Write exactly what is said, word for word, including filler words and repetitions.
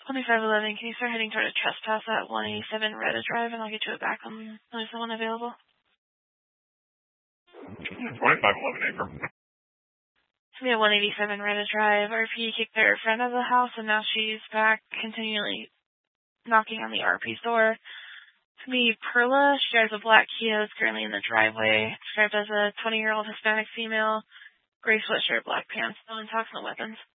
twenty-five eleven, can you start heading toward a trespass at one eighty-seven Retta Drive, and I'll get you it back on there's the one available? twenty-five eleven, April. It's going to be at one eighty-seven Retta Drive. R P kicked her friend out of the house, and now she's back continually knocking on the R P's door. It's going to be Perla. She drives a black Kia. Is currently in the driveway. Described as a twenty-year-old Hispanic female. Gray sweatshirt, black pants, no intoxicant weapons.